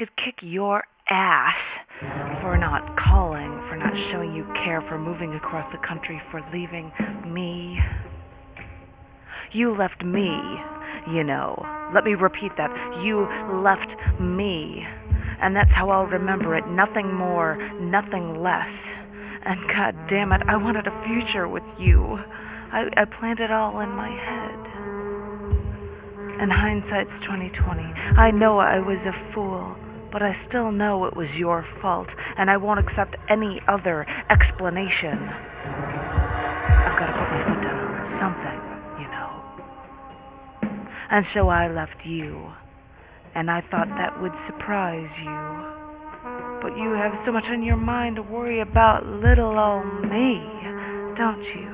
could kick your ass for not calling, for not showing you care, for moving across the country, for leaving me. You left me, you know. Let me repeat that. You left me. And that's how I'll remember it. Nothing more, nothing less. And god damn it, I wanted a future with you. I planned it all in my head. And hindsight's 2020. I know I was a fool, but I still know it was your fault, and I won't accept any other explanation. I've got to put my foot down on something, you know. And so I left you, and I thought that would surprise you. But you have so much on your mind to worry about little old me, don't you?